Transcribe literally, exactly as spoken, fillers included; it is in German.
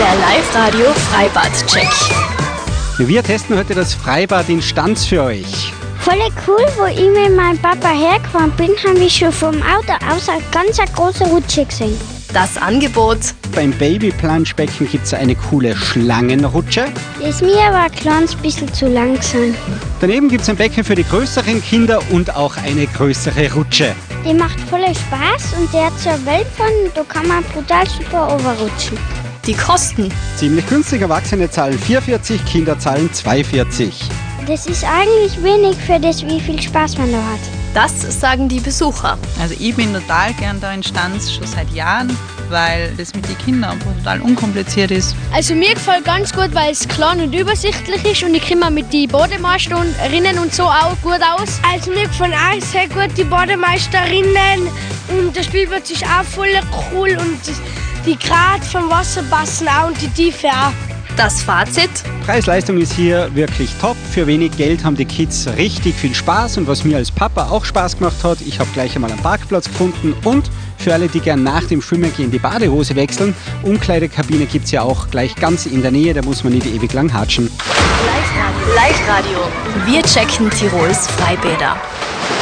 Der Live-Radio Freibad-Check. Wir testen heute das Freibad in Stanz für euch. Voll cool, wo ich mit meinem Papa hergefahren bin, haben wir schon vom Auto aus eine ganz große Rutsche gesehen. Das Angebot. Beim Baby-Planschbecken gibt es eine coole Schlangenrutsche. Die ist mir aber ein kleines bisschen zu langsam. Daneben gibt es ein Becken für die größeren Kinder und auch eine größere Rutsche. Die macht voll Spaß und der hat so eine Wellbahn, da kann man brutal super overrutschen. Die Kosten. Ziemlich günstig, Erwachsene zahlen vier Euro vierzig, Kinder zahlen zwei Euro vierzig. Das ist eigentlich wenig für das, wie viel Spaß man da hat. Das sagen die Besucher. Also ich bin total gern da in Stanz, schon seit Jahren, weil das mit den Kindern einfach total unkompliziert ist. Also mir gefällt ganz gut, weil es klein und übersichtlich ist und ich komme mit den Bademeisterinnen und so auch gut aus. Also mir gefallen auch sehr gut die Bademeisterinnen und der Spielplatz ist auch voll cool und die Grad vom Wasser passen auch und die Tiefe auch. Das Fazit? Preis-Leistung ist hier wirklich top. Für wenig Geld haben die Kids richtig viel Spaß und was mir als Papa auch Spaß gemacht hat, ich habe gleich einmal einen Parkplatz gefunden und für alle, die gern nach dem Schwimmen gehen, die Badehose wechseln, Umkleidekabine gibt es ja auch gleich ganz in der Nähe, da muss man nicht ewig lang hatschen. Live-Radio. Live-Radio. Wir checken Tirols Freibäder.